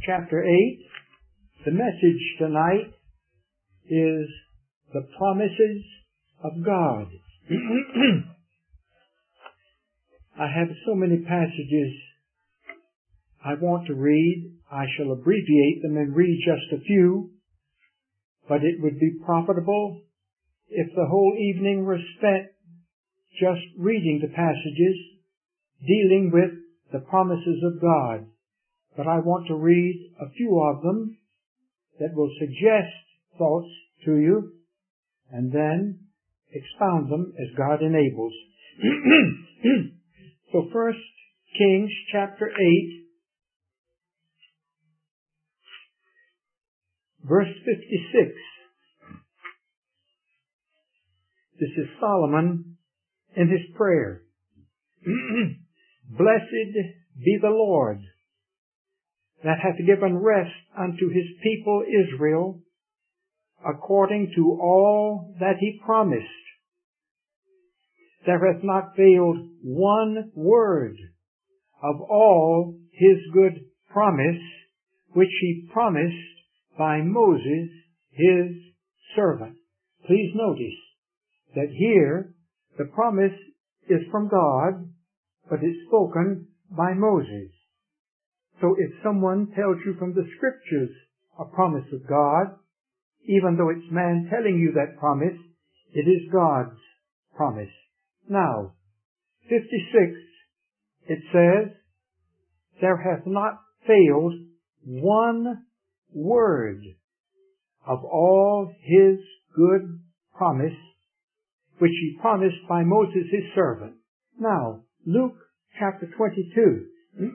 chapter 8. The message tonight is the promises of God. I have so many passages I want to read. I shall abbreviate them and read just a few, but it would be profitable if the whole evening were spent just reading the passages dealing with the promises of God. But I want to read a few of them that will suggest thoughts to you and then expound them as God enables. So 1 Kings chapter 8, verse 56. This is Solomon in his prayer. Blessed be the Lord that hath given rest unto his people Israel, according to all that he promised. There hath not failed one word of all his good promise, which he promised by Moses his servant. Please notice that here the promise is from God, but it's spoken by Moses. So if someone tells you from the Scriptures a promise of God, even though it's man telling you that promise, it is God's promise. Now, 56, it says, there hath not failed one word of all his good promise, which he promised by Moses his servant. Now, Luke chapter 22.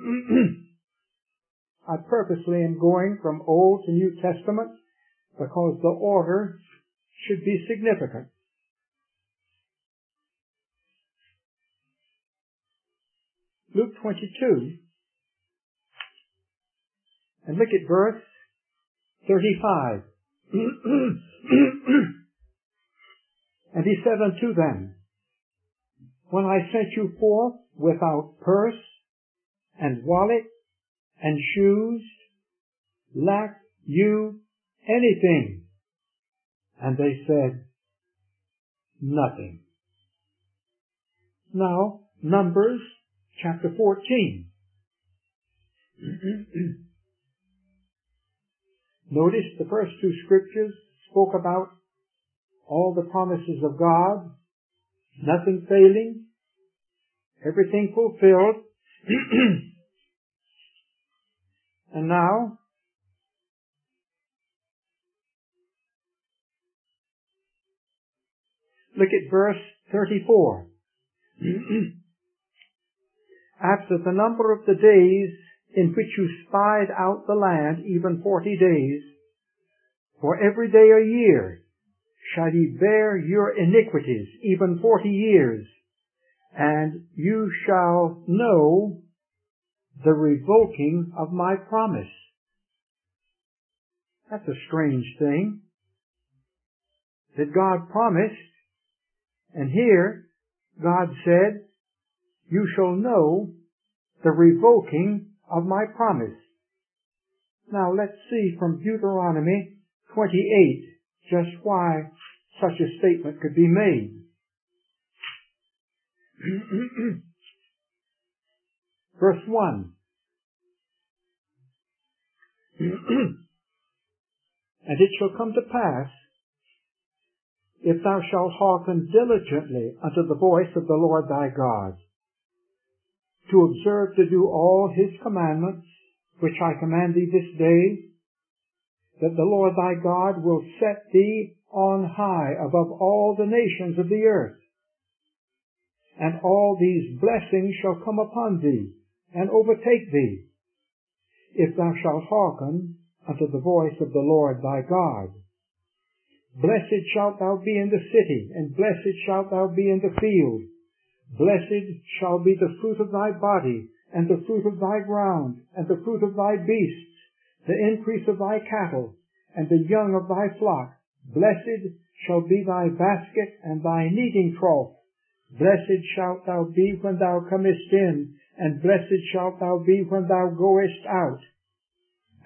I purposely am going from Old to New Testament because the order should be significant. Luke 22, and look at verse 35. And he said unto them, when I sent you forth without purse and wallet and shoes, lack you anything? And they said, nothing. Now, Numbers chapter 14. Notice the first two scriptures spoke about all the promises of God, nothing failing, everything fulfilled. And now, look at verse 34. After the number of the days in which you spied out the land, even 40 days, for every day a year shall ye bear your iniquities, even 40 years, and you shall know the revoking of my promise. That's a strange thing that God promised, and here God said, you shall know the revoking of my promise. Now let's see from Deuteronomy 28 just why such a statement could be made. Verse 1. And it shall come to pass, if thou shalt hearken diligently unto the voice of the Lord thy God, to observe to do all his commandments, which I command thee this day, that the Lord thy God will set thee on high above all the nations of the earth. And all these blessings shall come upon thee, and overtake thee, if thou shalt hearken unto the voice of the Lord thy God. Blessed shalt thou be in the city, and blessed shalt thou be in the field. Blessed shall be the fruit of thy body, and the fruit of thy ground, and the fruit of thy beasts, the increase of thy cattle, and the young of thy flock. Blessed shall be thy basket and thy kneading trough. Blessed shalt thou be when thou comest in, and blessed shalt thou be when thou goest out.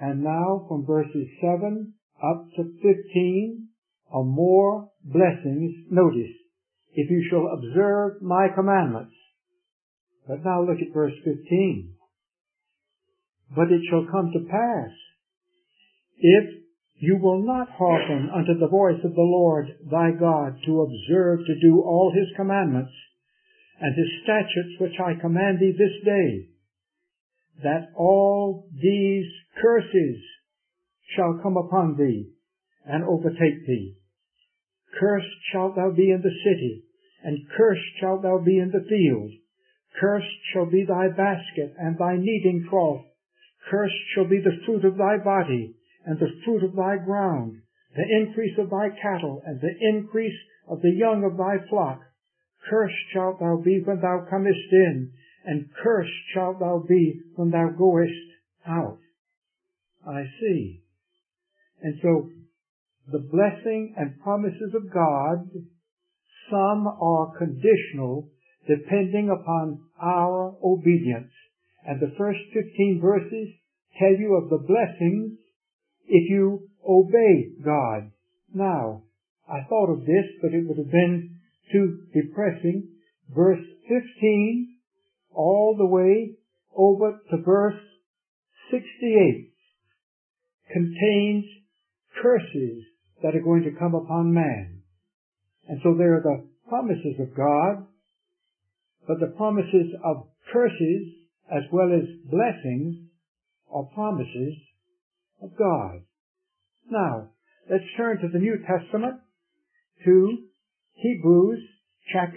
And now from verses 7 up to 15 are more blessings. Notice, if you shall observe my commandments. But now look at verse 15. But it shall come to pass, if you will not hearken unto the voice of the Lord thy God to observe to do all his commandments and his statutes which I command thee this day, that all these curses shall come upon thee and overtake thee. Cursed shalt thou be in the city, and cursed shalt thou be in the field. Cursed shall be thy basket and thy kneading trough. Cursed shall be the fruit of thy body, and the fruit of thy ground, the increase of thy cattle, and the increase of the young of thy flock. Cursed shalt thou be when thou comest in, and cursed shalt thou be when thou goest out. I see. And so, the blessing and promises of God, some are conditional, depending upon our obedience. And the first 15 verses tell you of the blessings if you obey God. Now, I thought of this, but it would have been too depressing. Verse 15 all the way over to verse 68 contains curses that are going to come upon man. And so there are the promises of God, but the promises of curses as well as blessings are promises of God. Now, let's turn to the New Testament, to Hebrews chapter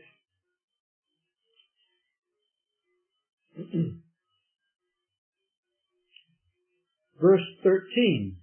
6. Verse 13.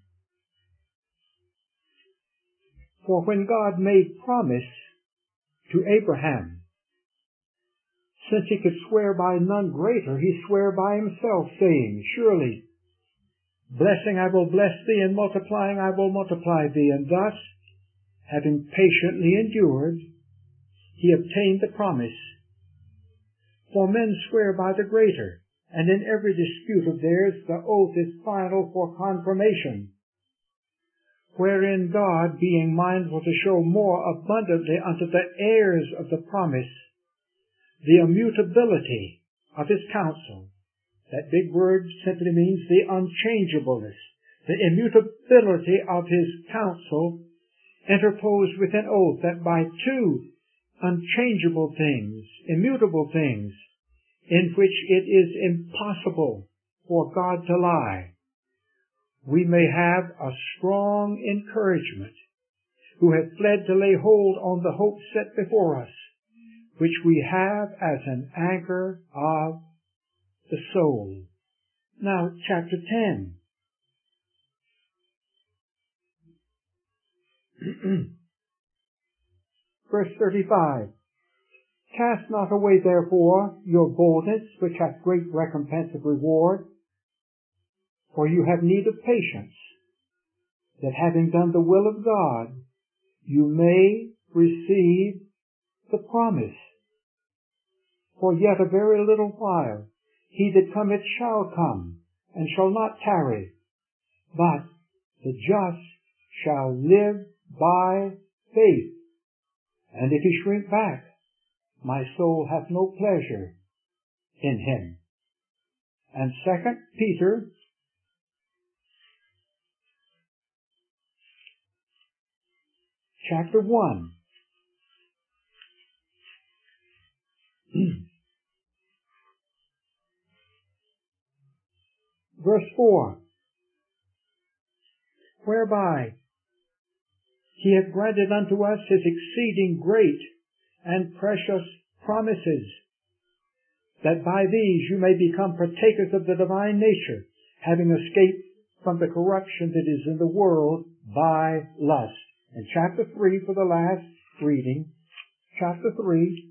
For when God made promise to Abraham, since he could swear by none greater, he sware by himself, saying, Surely, blessing I will bless thee, and multiplying I will multiply thee. And thus, having patiently endured, he obtained the promise. For men swear by the greater, and in every dispute of theirs the oath is final for confirmation, wherein God, being mindful to show more abundantly unto the heirs of the promise the immutability of his counsel. That big word simply means the unchangeableness, the immutability of his counsel, interposed with an oath, that by two unchangeable things, immutable things, in which it is impossible for God to lie, we may have a strong encouragement, who have fled to lay hold on the hope set before us, which we have as an anchor of the soul. Now, chapter 10. Verse 35. Cast not away therefore your boldness, which hath great recompense of reward, for you have need of patience, that having done the will of God, you may receive the promise. For yet a very little while, he that cometh shall come, and shall not tarry. But the just shall live by faith. And if he shrink back, my soul hath no pleasure in him. And 2 Peter chapter 1. Verse 4. Whereby he hath granted unto us his exceeding great and precious promises, that by these you may become partakers of the divine nature, having escaped from the corruption that is in the world by lust. And chapter 3 for the last reading. Chapter 3,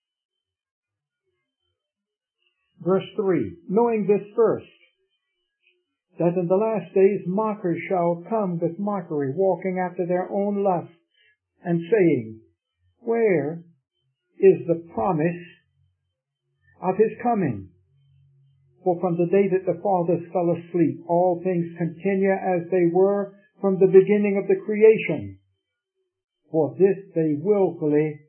verse 3. Knowing this first, that in the last days mockers shall come with mockery, walking after their own lusts, and saying, Where is the promise of his coming? For from the day that the fathers fell asleep, all things continue as they were from the beginning of the creation. For this they willfully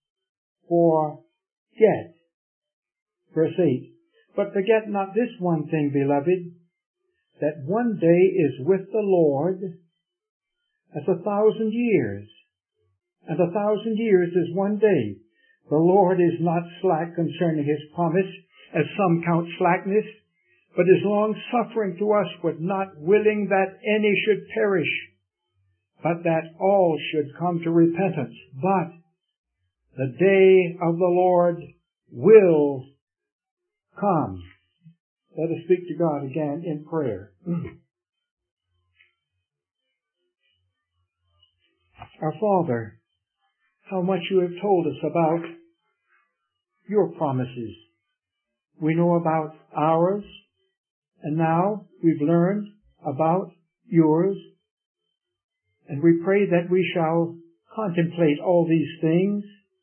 forget. Verse 8. But forget not this one thing, beloved, that one day is with the Lord as 1,000 years, and 1,000 years is one day. The Lord is not slack concerning his promise, as some count slackness, but is long-suffering to us, with not willing that any should perish, but that all should come to repentance. But the day of the Lord will come. Let us speak to God again in prayer. Our Father, how much you have told us about your promises. We know about ours, and now we've learned about yours, and we pray that we shall contemplate all these things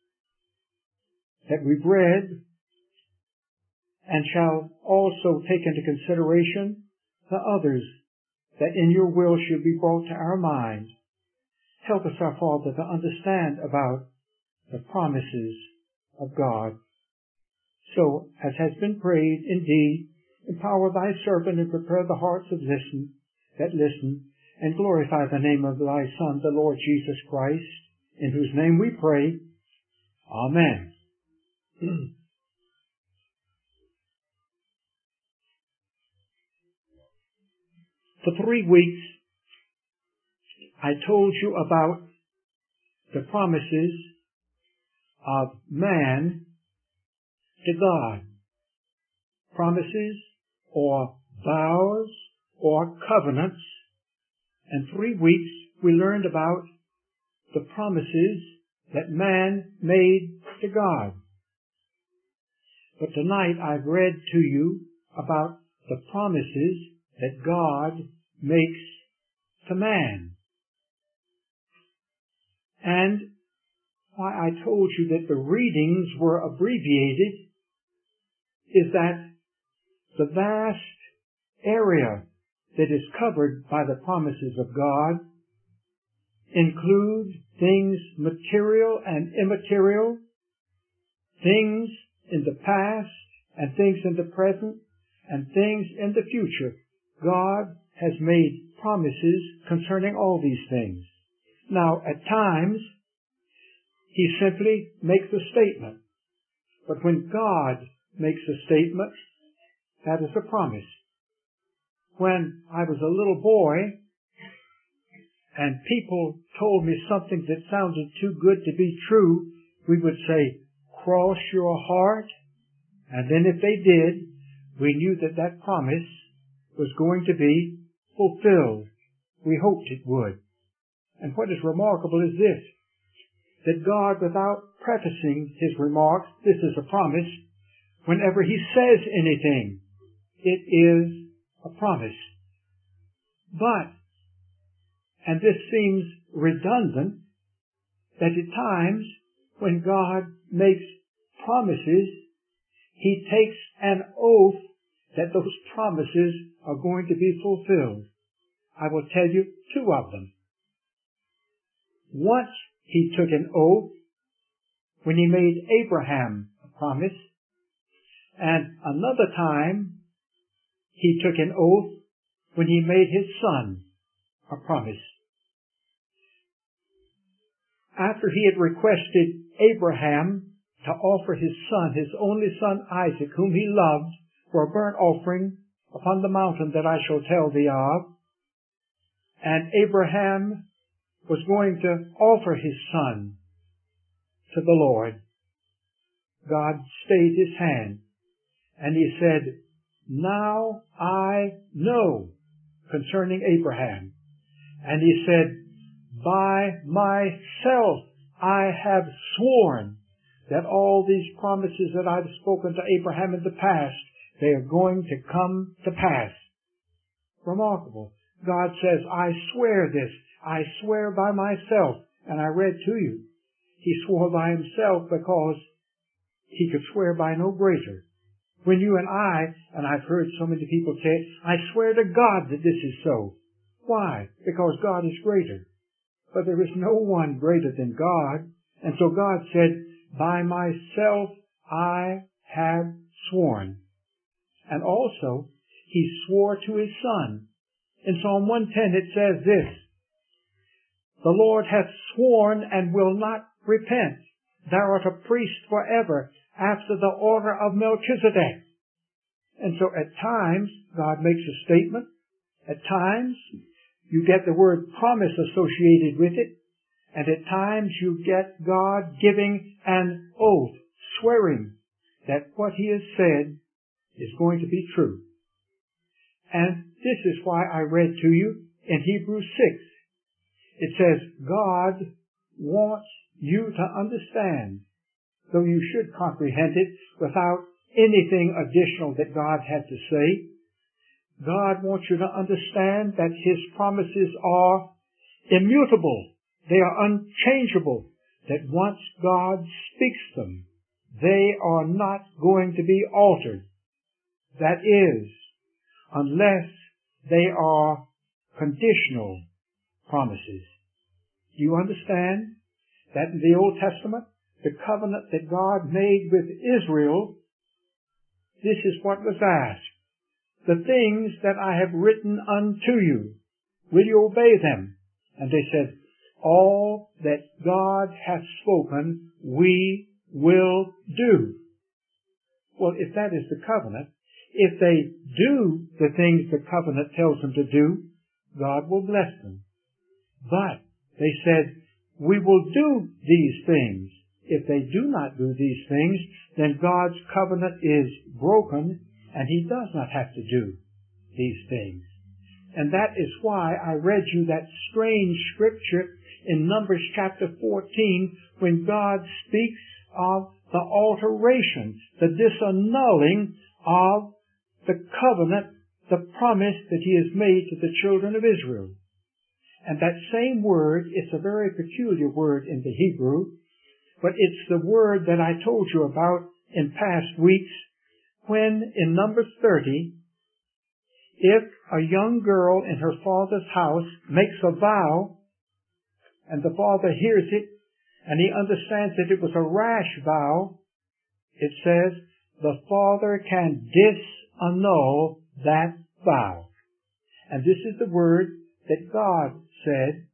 that we've read, and shall also take into consideration the others that in your will should be brought to our mind. Help us, our Father, to understand about the promises of God. So, as has been prayed, indeed, empower thy servant and prepare the hearts of that listen, and glorify the name of thy Son, the Lord Jesus Christ, in whose name we pray. Amen. For 3 weeks, I told you about the promises of man to God. Promises or vows or covenants. And 3 weeks we learned about the promises that man made to God. But tonight I've read to you about the promises that God makes to man. And why I told you that the readings were abbreviated is that the vast area that is covered by the promises of God include things material and immaterial, things in the past and things in the present and things in the future. God has made promises concerning all these things. Now, at times, he simply makes a statement. But when God makes a statement, that is a promise. When I was a little boy and people told me something that sounded too good to be true, we would say, cross your heart. And then if they did, we knew that that promise was going to be fulfilled. We hoped it would. And what is remarkable is this, that God, without prefacing his remarks, this is a promise, whenever he says anything, it is a promise. But, and this seems redundant, that at times when God makes promises, he takes an oath that those promises are going to be fulfilled. I will tell you 2 of them. Once he took an oath when he made Abraham a promise, and another time he took an oath when he made his son a promise. After he had requested Abraham to offer his son, his only son Isaac, whom he loved, for a burnt offering upon the mountain that I shall tell thee of, and Abraham was going to offer his son to the Lord, God stayed his hand, and he said, now I know concerning Abraham. And he said, by myself I have sworn that all these promises that I've spoken to Abraham in the past, they are going to come to pass. Remarkable. God says, I swear this. I swear by myself. And I read to you. He swore by himself because he could swear by no greater. When you and I've heard so many people say, I swear to God that this is so. Why? Because God is greater. But there is no one greater than God. And so God said, by myself I have sworn. And also, he swore to his Son. In Psalm 110 it says this, the Lord hath sworn and will not repent. Thou art a priest forever, after the order of Melchizedek. And so at times, God makes a statement. At times, you get the word promise associated with it. And at times, you get God giving an oath, swearing that what he has said is going to be true. And this is why I read to you in Hebrews 6. It says, God wants you to understand, though you should comprehend it without anything additional that God had to say. God wants you to understand that his promises are immutable. They are unchangeable. That once God speaks them, they are not going to be altered. That is, unless they are conditional promises. Do you understand that in the Old Testament, the covenant that God made with Israel, this is what was asked. The things that I have written unto you, will you obey them? And they said, all that God hath spoken, we will do. Well, if that is the covenant, if they do the things the covenant tells them to do, God will bless them. But they said, we will do these things. If they do not do these things, then God's covenant is broken, and he does not have to do these things. And that is why I read you that strange scripture in Numbers chapter 14, when God speaks of the alteration, the disannulling of the covenant, the promise that he has made to the children of Israel. And that same word, it's a very peculiar word in the Hebrew, but it's the word that I told you about in past weeks, when in Numbers 30, if a young girl in her father's house makes a vow, and the father hears it, and he understands that it was a rash vow, it says, the father can disannul that vow. And this is the word that God said,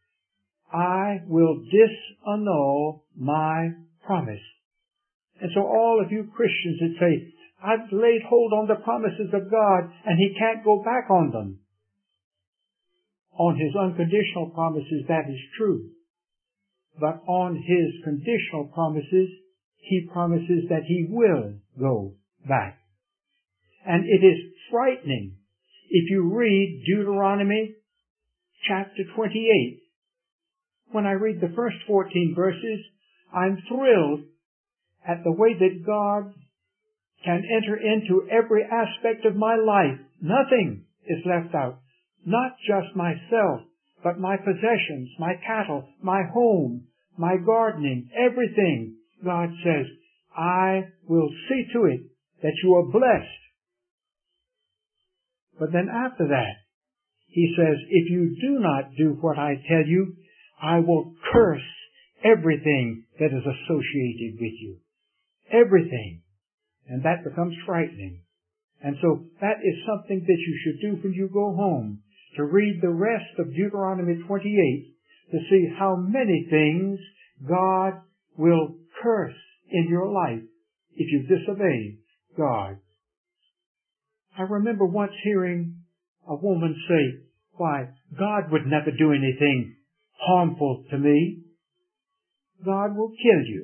I will disannul my promise. And so all of you Christians that say, I've laid hold on the promises of God and he can't go back on them. On his unconditional promises, that is true. But on his conditional promises, he promises that he will go back. And it is frightening if you read Deuteronomy chapter 28. When I read the first 14 verses, I'm thrilled at the way that God can enter into every aspect of my life. Nothing is left out. Not just myself, but my possessions, my cattle, my home, my gardening, everything. God says, I will see to it that you are blessed. But then after that, he says, if you do not do what I tell you, I will curse everything that is associated with you. Everything. And that becomes frightening. And so that is something that you should do when you go home, to read the rest of Deuteronomy 28 to see how many things God will curse in your life if you disobey God. I remember once hearing a woman say, why, God would never do anything harmful to me. God will kill you.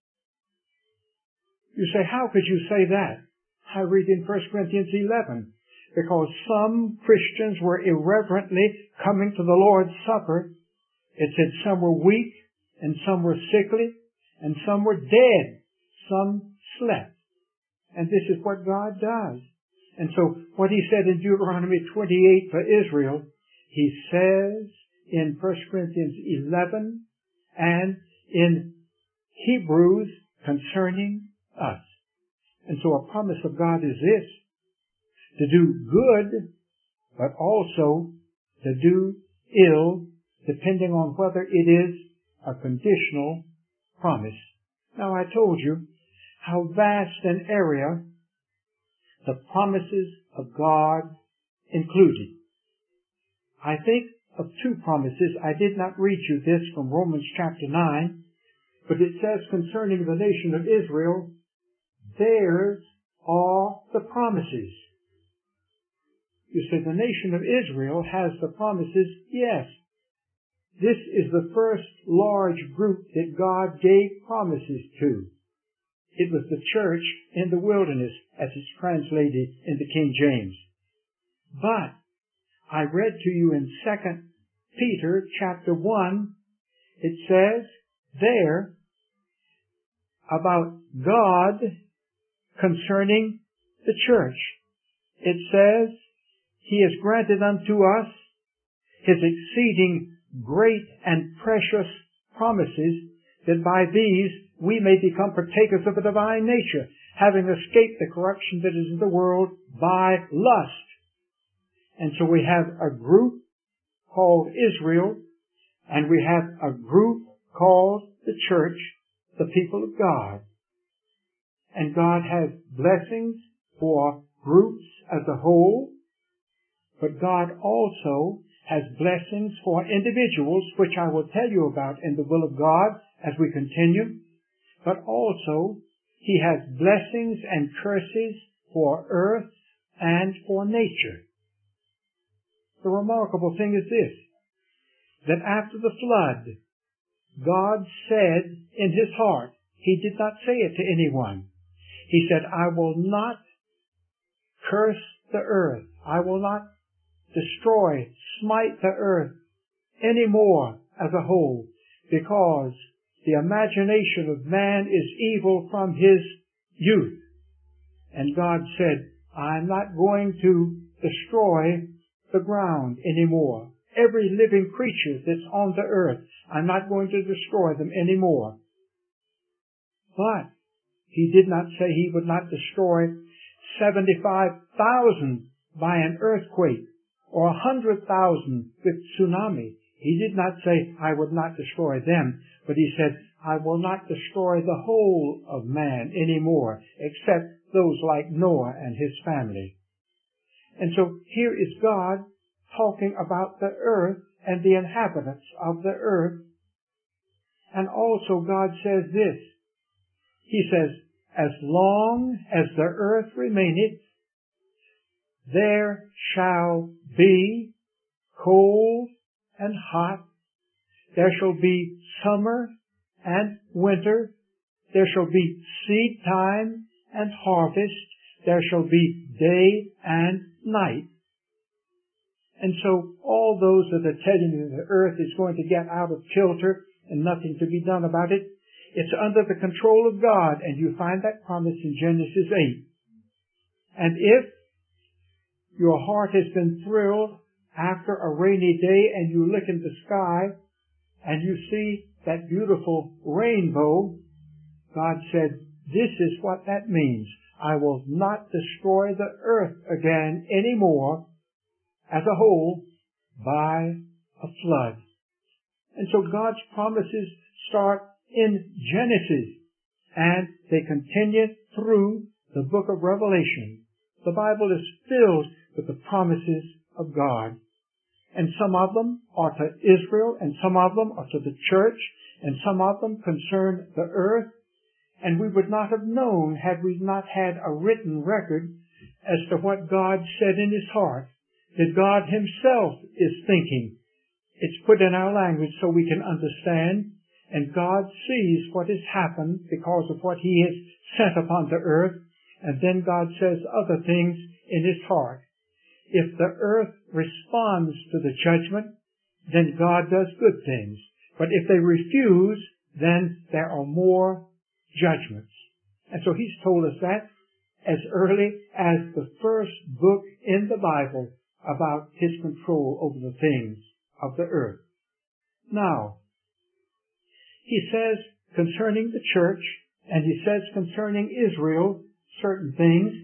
You say, how could you say that? I read in 1 Corinthians 11, because some Christians were irreverently coming to the Lord's Supper. It said some were weak, and some were sickly, and some were dead. Some slept. And this is what God does. And so what he said in Deuteronomy 28 for Israel, he says in 1 Corinthians 11 and in Hebrews concerning us. And so a promise of God is this, to do good, but also to do ill, depending on whether it is a conditional promise. Now I told you how vast an area the promises of God included. I think of two promises. I did not read you this from Romans chapter 9, but it says concerning the nation of Israel, theirs are the promises. You say the nation of Israel has the promises. Yes. This is the first large group that God gave promises to. It was the church in the wilderness, as it's translated in the King James. But I read to you in 2 Peter chapter 1, it says there about God concerning the church. It says, He has granted unto us His exceeding great and precious promises, that by these we may become partakers of the divine nature, having escaped the corruption that is in the world by lust. And so we have a group called Israel, and we have a group called the church, the people of God. And God has blessings for groups as a whole, but God also has blessings for individuals, which I will tell you about in the will of God as we continue. But also, He has blessings and curses for earth and for nature. The remarkable thing is this, that after the flood, God said in His heart, He did not say it to anyone. He said, I will not curse the earth. I will not destroy, smite the earth anymore as a whole, because the imagination of man is evil from his youth. And God said, I'm not going to destroy the ground anymore. Every living creature that's on the earth, I'm not going to destroy them anymore. But He did not say He would not destroy 75,000 by an earthquake or 100,000 with tsunami. He did not say, I would not destroy them, but He said, I will not destroy the whole of man anymore, except those like Noah and his family. And so here is God talking about the earth and the inhabitants of the earth. And also God says this. He says, as long as the earth remaineth, there shall be cold and hot. There shall be summer and winter. There shall be seed time and harvest. There shall be day and night. And so all those that are telling you the earth is going to get out of kilter and nothing to be done about it, it's under the control of God, and you find that promise in Genesis 8. And if your heart has been thrilled after a rainy day and you look in the sky and you see that beautiful rainbow, God said, this is what that means. I will not destroy the earth again anymore as a whole by a flood. And so God's promises start in Genesis and they continue through the book of Revelation. The Bible is filled with the promises of God. And some of them are to Israel, and some of them are to the church, and some of them concern the earth. And we would not have known had we not had a written record as to what God said in His heart, that God Himself is thinking. It's put in our language so we can understand, and God sees what has happened because of what He has sent upon the earth, and then God says other things in His heart. If the earth responds to the judgment, then God does good things. But if they refuse, then there are more judgments. And so He's told us that as early as the first book in the Bible about His control over the things of the earth. Now, He says concerning the church, and He says concerning Israel, certain things.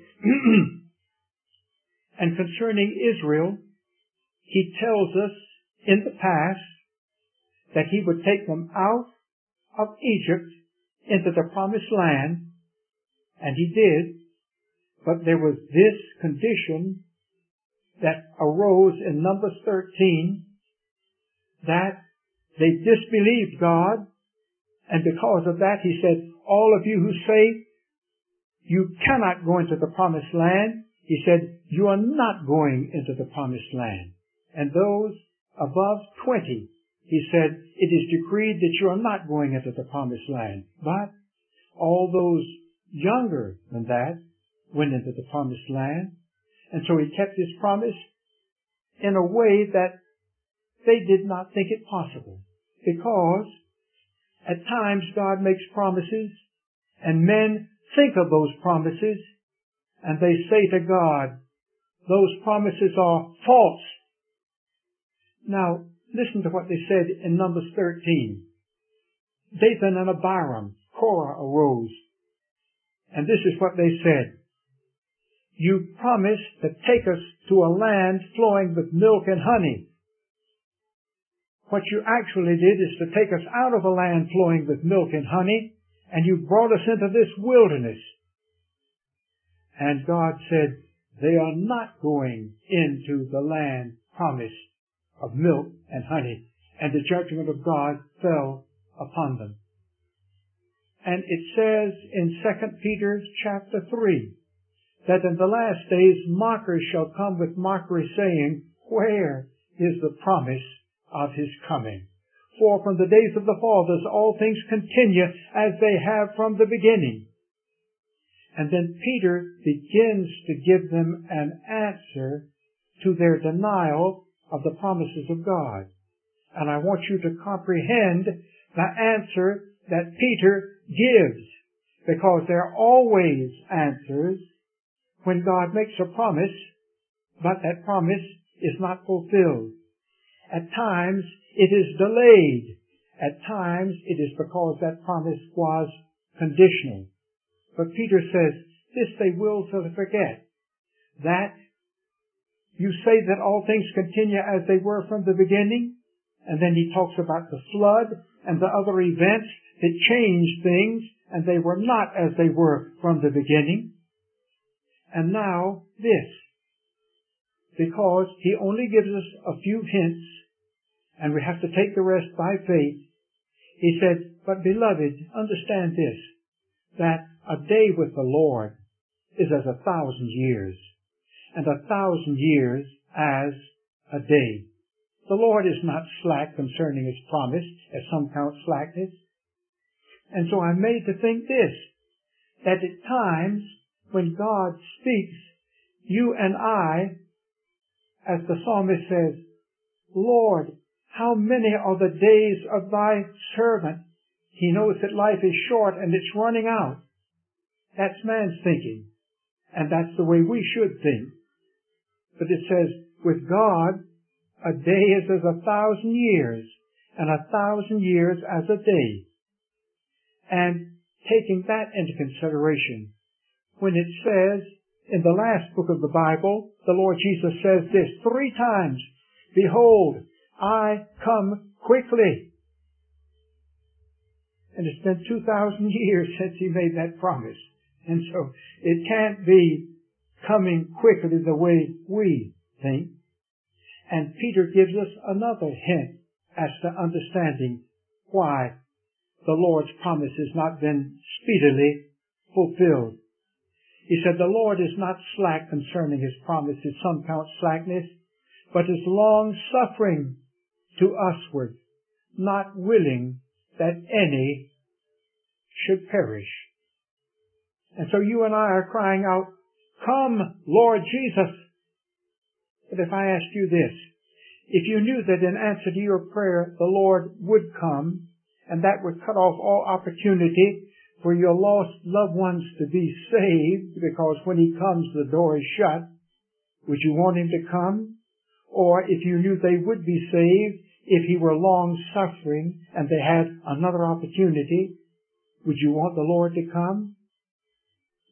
And concerning Israel, he tells us in the past that he would take them out of Egypt into the promised land, and he did, but there was this condition that arose in Numbers 13, that they disbelieved God, and because of that he said, all of you who say you cannot go into the promised land, he said, you are not going into the promised land. And those above 20, he said, it is decreed that you are not going into the promised land. But all those younger than that went into the promised land. And so he kept his promise in a way that they did not think it possible. Because at times God makes promises and men think of those promises and they say to God, those promises are false. Now, listen to what they said in Numbers 13. Dathan and Abiram, Korah arose, and this is what they said. You promised to take us to a land flowing with milk and honey. What you actually did is to take us out of a land flowing with milk and honey, and you brought us into this wilderness. And God said, they are not going into the land promised of milk and honey. And the judgment of God fell upon them. And it says in 2 Peter chapter 3, that in the last days mockers shall come with mockery, saying, where is the promise of his coming? For from the days of the fathers all things continue as they have from the beginning. And then Peter begins to give them an answer to their denial of the promises of God. And I want you to comprehend the answer that Peter gives, because there are always answers when God makes a promise, but that promise is not fulfilled. At times it is delayed. At times it is because that promise was conditional. But Peter says, this they will till they forget, that you say that all things continue as they were from the beginning, and then he talks about the flood and the other events that changed things, and they were not as they were from the beginning. And now this, because he only gives us a few hints, and we have to take the rest by faith. He said, but beloved, understand this, that a day with the Lord is as 1,000 years, and 1,000 years as a day. The Lord is not slack concerning his promise, as some count slackness. And so I'm made to think this, that at times when God speaks, you and I, as the psalmist says, Lord, how many are the days of thy servant? He knows that life is short and it's running out. That's man's thinking. And that's the way we should think. But it says, with God, a day is as 1,000 years, and 1,000 years as a day. And taking that into consideration, when it says in the last book of the Bible, the Lord Jesus says this 3 times, behold, I come quickly. And it's been 2,000 years since he made that promise. And so it can't be coming quickly the way we think. And Peter gives us another hint as to understanding why the Lord's promise has not been speedily fulfilled. He said, the Lord is not slack concerning his promises, some count slackness, but is long-suffering to usward, not willing that any should perish. And so you and I are crying out, come, Lord Jesus. But if I ask you this, if you knew that in answer to your prayer the Lord would come, and that would cut off all opportunity for your lost loved ones to be saved, because when he comes the door is shut, would you want him to come? Or if you knew they would be saved, if he were long-suffering and they had another opportunity, would you want the Lord to come?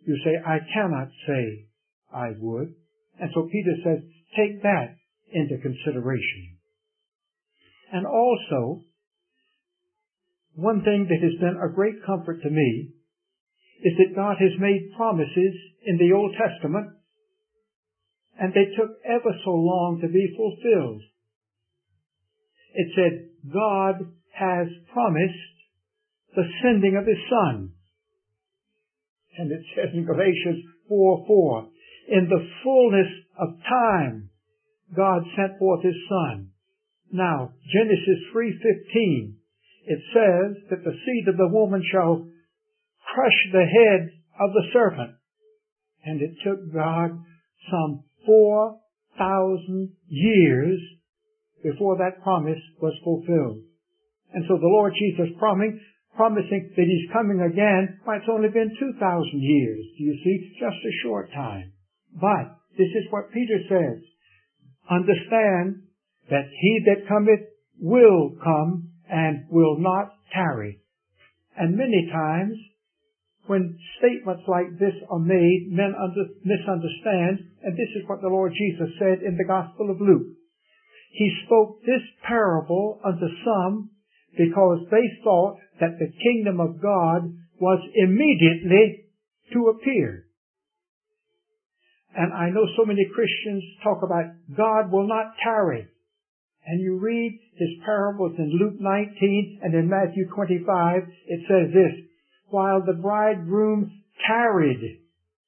You say, I cannot say I would. And so Peter says, take that into consideration. And also, one thing that has been a great comfort to me is that God has made promises in the Old Testament, and they took ever so long to be fulfilled. It said, God has promised the sending of His Son. And it says in Galatians 4:4, in the fullness of time, God sent forth His Son. Now, Genesis 3:15, it says that the seed of the woman shall crush the head of the serpent. And it took God some 4,000 years before that promise was fulfilled. And so the Lord Jesus promising that He's coming again, well, it's only been 2,000 years, do you see? Just a short time. But this is what Peter says. Understand that He that cometh will come and will not tarry. And many times, when statements like this are made, men misunderstand, and this is what the Lord Jesus said in the Gospel of Luke. He spoke this parable unto some because they thought that the kingdom of God was immediately to appear. And I know so many Christians talk about God will not tarry. And you read His parables in Luke 19 and in Matthew 25, it says this, while the bridegroom tarried.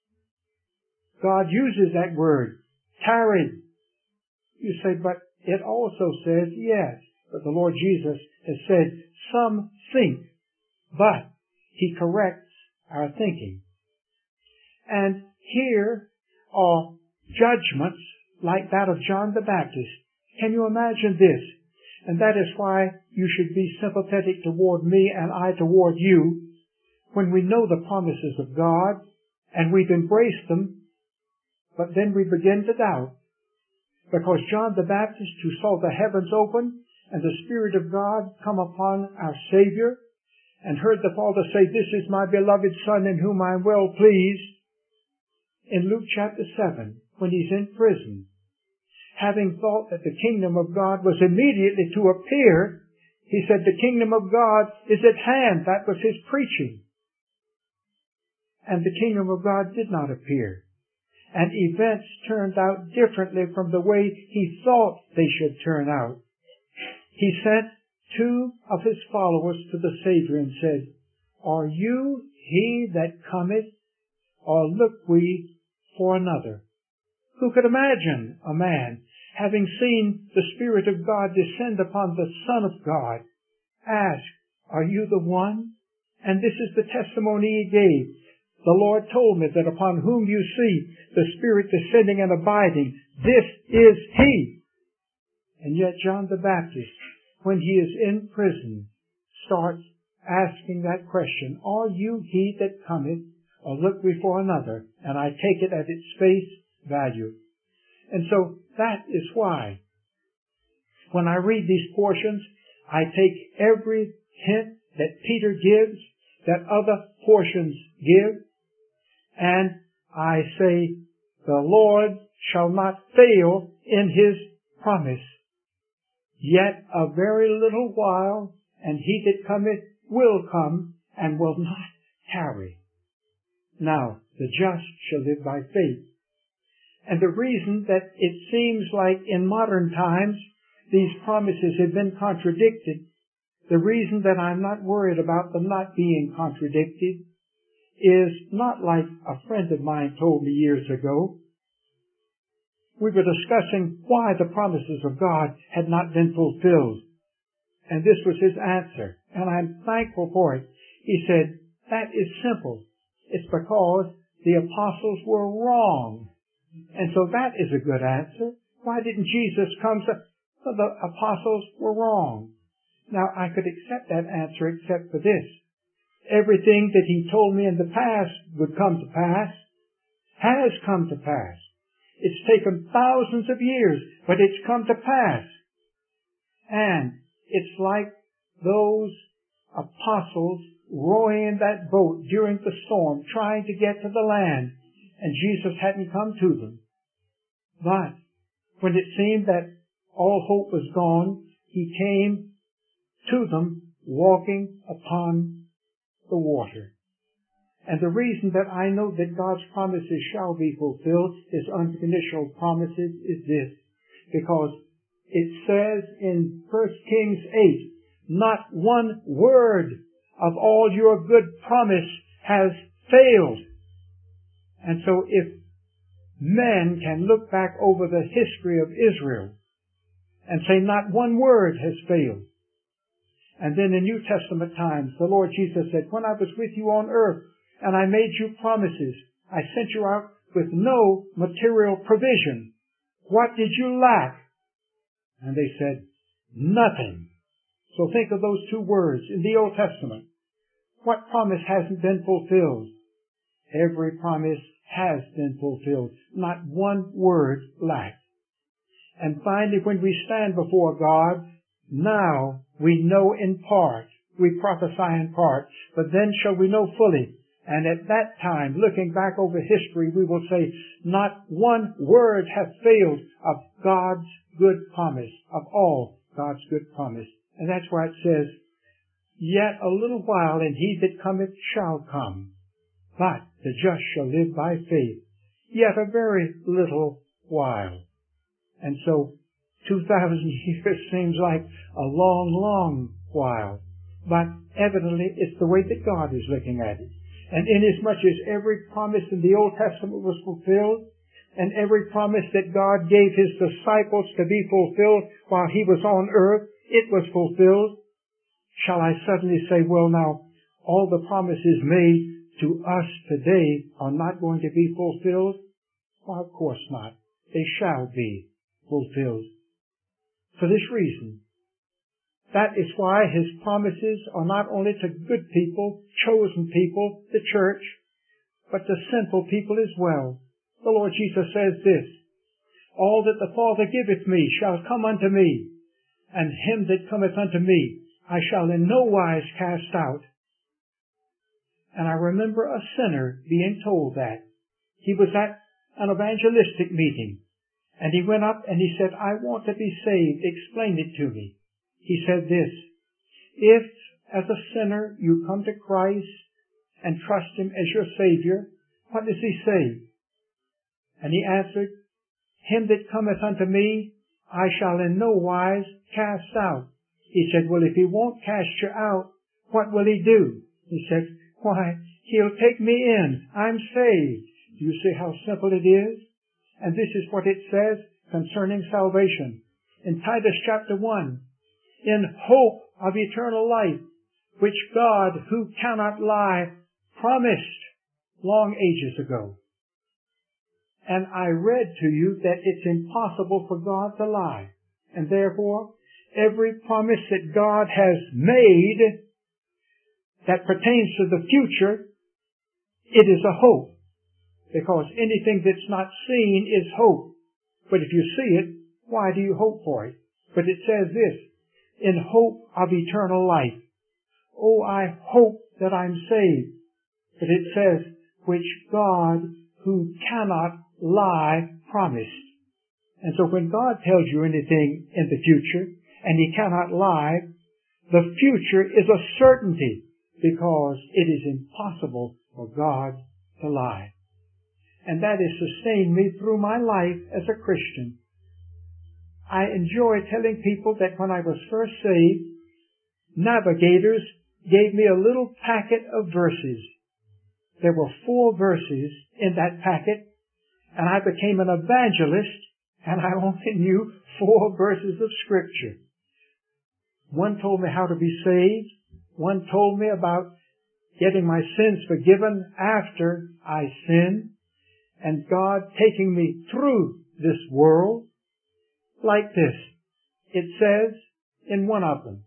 God uses that word, tarried. You say, but it also says, yes, but the Lord Jesus has said, some think, but He corrects our thinking. And here are judgments like that of John the Baptist. Can you imagine this? And that is why you should be sympathetic toward me and I toward you when we know the promises of God and we've embraced them, but then we begin to doubt. Because John the Baptist, who saw the heavens open and the Spirit of God come upon our Savior and heard the Father say, this is my beloved Son in whom I am well pleased, in Luke chapter 7, when he's in prison, having thought that the kingdom of God was immediately to appear, he said, the kingdom of God is at hand. That was his preaching. And the kingdom of God did not appear. And events turned out differently from the way he thought they should turn out. He sent two of his followers to the Savior and said, are you he that cometh, or look we for another? Who could imagine a man, having seen the Spirit of God descend upon the Son of God, ask, are you the one? And this is the testimony he gave. The Lord told me that upon whom you see the Spirit descending and abiding, this is He. And yet John the Baptist, when he is in prison, starts asking that question, are you he that cometh, or look we for another? And I take it at its face value. And so that is why, when I read these portions, I take every hint that Peter gives, that other portions give, and I say, the Lord shall not fail in His promise. Yet a very little while, and He that cometh will come, and will not tarry. Now, the just shall live by faith. And the reason that it seems like in modern times these promises have been contradicted, the reason that I'm not worried about them not being contradicted is not like a friend of mine told me years ago. We were discussing why the promises of God had not been fulfilled. And this was his answer, and I'm thankful for it. He said, that is simple. It's because the apostles were wrong. And so that is a good answer. Why didn't Jesus come? So the apostles were wrong. Now, I could accept that answer except for this. Everything that He told me in the past would come to pass has come to pass. It's taken thousands of years, but it's come to pass. And it's like those apostles rowing in that boat during the storm, trying to get to the land, and Jesus hadn't come to them. But when it seemed that all hope was gone, he came to them walking upon the water. And the reason that I know that God's promises shall be fulfilled, His unconditional promises, is this. Because it says in 1 Kings 8, not one word of all your good promise has failed. And so if men can look back over the history of Israel and say not one word has failed. And then in New Testament times, the Lord Jesus said, when I was with you on earth and I made you promises, I sent you out with no material provision. What did you lack? And they said, nothing. So think of those two words in the Old Testament. What promise hasn't been fulfilled? Every promise has been fulfilled. Not one word lacked. And finally, when we stand before God, now we know in part. We prophesy in part. But then shall we know fully. And at that time, looking back over history, we will say, not one word hath failed of God's good promise, of all God's good promise. And that's why it says, yet a little while, and he that cometh shall come. But the just shall live by faith. Yet a very little while. And so 2,000 years seems like a long, long while. But evidently it's the way that God is looking at it. And inasmuch as every promise in the Old Testament was fulfilled, and every promise that God gave His disciples to be fulfilled while He was on earth, it was fulfilled, shall I suddenly say, well now, all the promises made to us today are not going to be fulfilled? Well, of course not. They shall be fulfilled. For this reason, that is why His promises are not only to good people, chosen people, the church, but to sinful people as well. The Lord Jesus says this, all that the Father giveth me shall come unto me, and him that cometh unto me I shall in no wise cast out. And I remember a sinner being told that. He was at an evangelistic meeting, and he went up and he said, I want to be saved. Explain it to me. He said this, if as a sinner you come to Christ and trust Him as your Savior, what does He say? And he answered, him that cometh unto me I shall in no wise cast out. He said, well, if He won't cast you out, what will He do? He said, why, He'll take me in. I'm saved. Do you see how simple it is? And this is what it says concerning salvation. In Titus chapter 1, in hope of eternal life, which God, who cannot lie, promised long ages ago. And I read to you that it's impossible for God to lie. And therefore, every promise that God has made that pertains to the future, it is a hope. Because anything that's not seen is hope. But if you see it, why do you hope for it? But it says this, in hope of eternal life. Oh, I hope that I'm saved. But it says, which God, who cannot lie, promised. And so when God tells you anything in the future, and He cannot lie, the future is a certainty, because it is impossible for God to lie. And that has sustained me through my life as a Christian. I enjoy telling people that when I was first saved, Navigators gave me a little packet of verses. There were 4 verses in that packet, and I became an evangelist, and I only knew 4 verses of Scripture. One told me how to be saved. One told me about getting my sins forgiven after I sinned, and God taking me through this world like this. It says in one of them,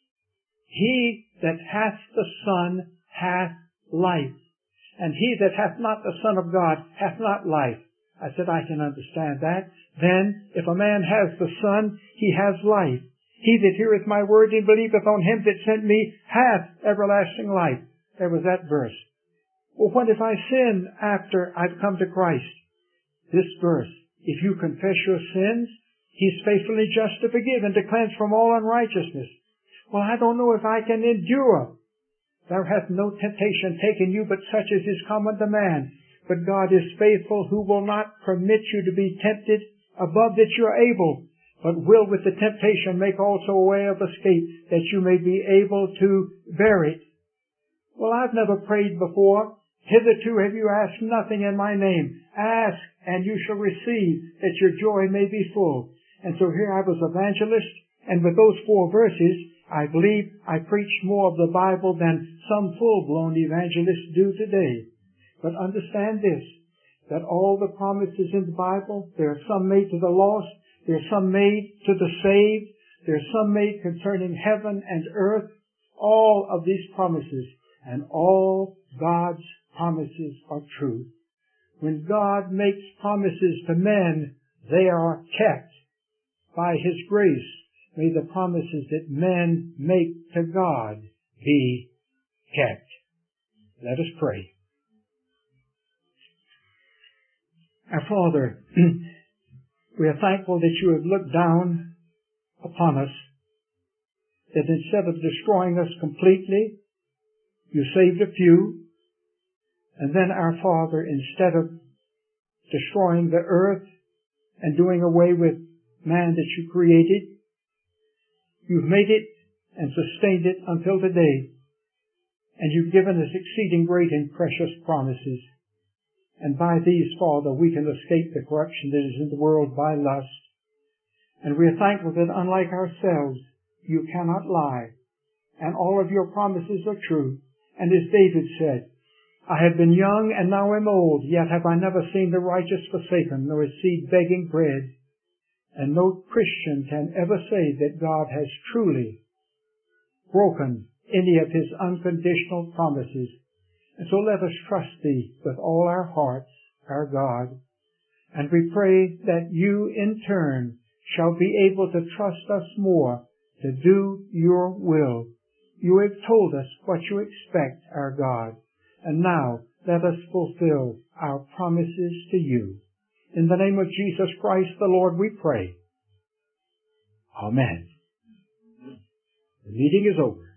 he that hath the Son hath life, and he that hath not the Son of God hath not life. I said, I can understand that. Then, if a man has the Son, he has life. He that heareth my word and believeth on him that sent me hath everlasting life. There was that verse. Well, what if I sin after I've come to Christ? This verse, if you confess your sins, He's faithfully just to forgive and to cleanse from all unrighteousness. Well, I don't know if I can endure. There hath no temptation taken you but such as is common to man. But God is faithful, who will not permit you to be tempted above that you are able, but will with the temptation make also a way of escape, that you may be able to bear it. Well, I've never prayed before. Hitherto have you asked nothing in my name. Ask, and you shall receive, that your joy may be full. And so here I was evangelist, and with those 4 verses, I believe I preached more of the Bible than some full-blown evangelists do today. But understand this, that all the promises in the Bible, there are some made to the lost, there are some made to the saved, there are some made concerning heaven and earth, all of these promises, and all God's promises are true. When God makes promises to men, they are kept. By His grace, may the promises that men make to God be kept. Let us pray. Our Father, we are thankful that you have looked down upon us, that instead of destroying us completely, you saved a few, and then, our Father, instead of destroying the earth and doing away with man that you created, you've made it and sustained it until today, and you've given us exceeding great and precious promises. And by these, Father, we can escape the corruption that is in the world by lust. And we are thankful that, unlike ourselves, you cannot lie, and all of your promises are true. And as David said, I have been young and now am old, yet have I never seen the righteous forsaken, nor his seed begging bread. And no Christian can ever say that God has truly broken any of His unconditional promises. And so let us trust Thee with all our hearts, our God. And we pray that you in turn shall be able to trust us more to do your will. You have told us what you expect, our God. And now let us fulfill our promises to you. In the name of Jesus Christ the Lord we pray. Amen. The meeting is over.